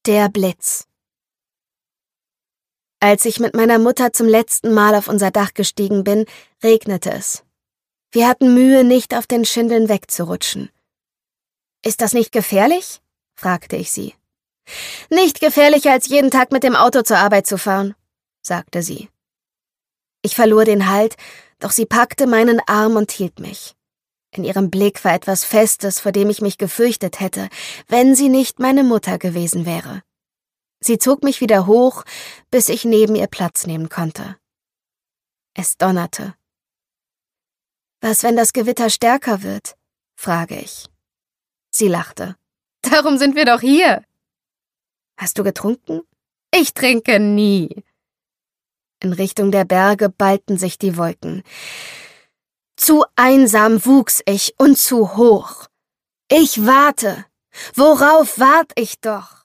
Der Blitz. Als ich mit meiner Mutter zum letzten Mal auf unser Dach gestiegen bin, regnete es. Wir hatten Mühe, nicht auf den Schindeln wegzurutschen. »Ist das nicht gefährlich?« fragte ich sie. »Nicht gefährlicher, als jeden Tag mit dem Auto zur Arbeit zu fahren«, sagte sie. Ich verlor den Halt, doch sie packte meinen Arm und hielt mich. In ihrem Blick war etwas Festes, vor dem ich mich gefürchtet hätte, wenn sie nicht meine Mutter gewesen wäre. Sie zog mich wieder hoch, bis ich neben ihr Platz nehmen konnte. Es donnerte. »Was, wenn das Gewitter stärker wird?«, frage ich. Sie lachte. »Darum sind wir doch hier.« »Hast du getrunken?« »Ich trinke nie.« In Richtung der Berge ballten sich die Wolken. Zu einsam wuchs ich und zu hoch. Ich warte. Worauf wart ich doch?